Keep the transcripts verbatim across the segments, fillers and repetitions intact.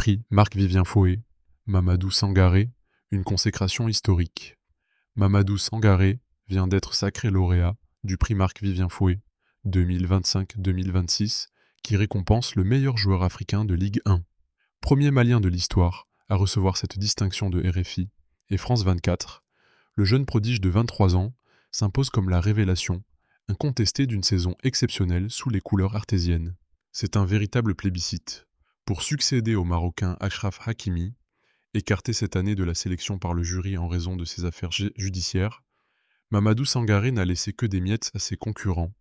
Prix Marc-Vivien Foé, Mamadou Sangaré, une consécration historique. Mamadou Sangaré vient d'être sacré lauréat du prix Marc-Vivien Foé deux mille vingt-cinq deux mille vingt-six qui récompense le meilleur joueur africain de Ligue un. Premier malien de l'histoire à recevoir cette distinction de R F I et France vingt-quatre, le jeune prodige de vingt-trois ans s'impose comme la révélation, incontestée d'une saison exceptionnelle sous les couleurs artésiennes. C'est un véritable plébiscite. Pour succéder au Marocain Achraf Hakimi, écarté cette année de la sélection par le jury en raison de ses affaires ju- judiciaires, Mamadou Sangaré n'a laissé que des miettes à ses concurrents.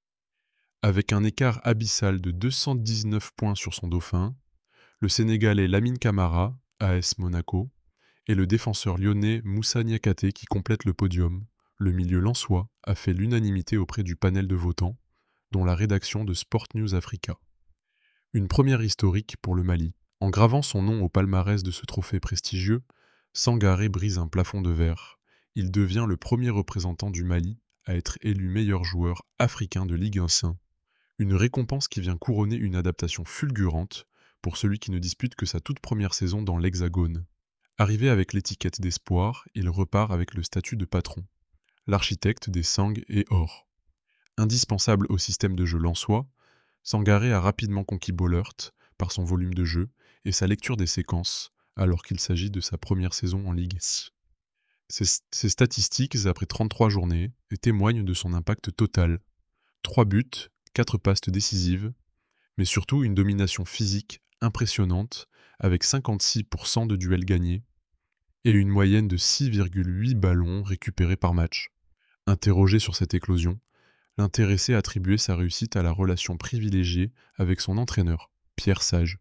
Avec un écart abyssal de deux cent dix-neuf points sur son dauphin, le Sénégalais Lamine Camara, A S Monaco, et le défenseur lyonnais Moussa Niakhaté qui complètent le podium. Le milieu lensois a fait l'unanimité auprès du panel de votants, dont la rédaction de Sport News Africa. Une première historique pour le Mali. En gravant son nom au palmarès de ce trophée prestigieux, Sangaré brise un plafond de verre. Il devient le premier représentant du Mali à être élu meilleur joueur africain de Ligue un Saint. Une récompense qui vient couronner une adaptation fulgurante pour celui qui ne dispute que sa toute première saison dans l'Hexagone. Arrivé avec l'étiquette d'espoir, il repart avec le statut de patron, l'architecte des Sang et Or. Indispensable au système de jeu lensois, Sangaré a rapidement conquis Bollaert par son volume de jeu et sa lecture des séquences, alors qu'il s'agit de sa première saison en Ligue. Ses, ses statistiques, après trente-trois journées, témoignent de son impact total. trois buts, quatre passes décisives, mais surtout une domination physique impressionnante, avec cinquante-six pour cent de duels gagnés, et une moyenne de six virgule huit ballons récupérés par match. Interrogé sur cette éclosion, l'intéressé attribuait sa réussite à la relation privilégiée avec son entraîneur, Pierre Sage.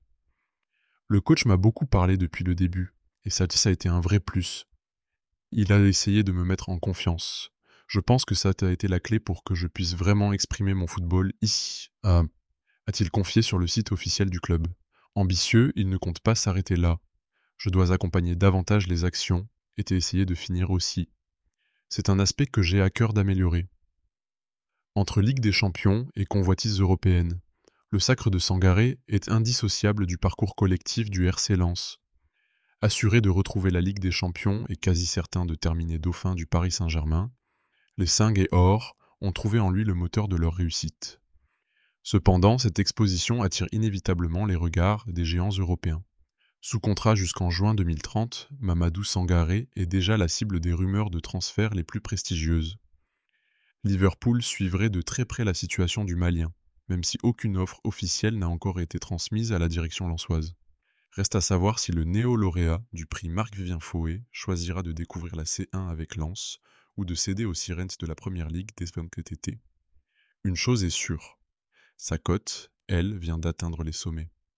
Le coach m'a beaucoup parlé depuis le début, et ça, ça a été un vrai plus. Il a essayé de me mettre en confiance. Je pense que ça a été la clé pour que je puisse vraiment exprimer mon football ici, a- a-t-il confié sur le site officiel du club. Ambitieux, il ne compte pas s'arrêter là. Je dois accompagner davantage les actions et essayer de finir aussi. C'est un aspect que j'ai à cœur d'améliorer. Entre Ligue des Champions et convoitises européennes, le sacre de Sangaré est indissociable du parcours collectif du R C Lens. Assuré de retrouver la Ligue des Champions et quasi certain de terminer dauphin du Paris Saint-Germain, les Sang et Or ont trouvé en lui le moteur de leur réussite. Cependant, cette exposition attire inévitablement les regards des géants européens. Sous contrat jusqu'en juin deux mille trente, Mamadou Sangaré est déjà la cible des rumeurs de transfert les plus prestigieuses. Liverpool suivrait de très près la situation du Malien, même si aucune offre officielle n'a encore été transmise à la direction lensoise. Reste à savoir si le néo-lauréat du prix Marc-Vivien Foé choisira de découvrir la C un avec Lens ou de céder aux sirènes de la Première Ligue dès cet été. Une chose est sûre, sa cote, elle, vient d'atteindre les sommets.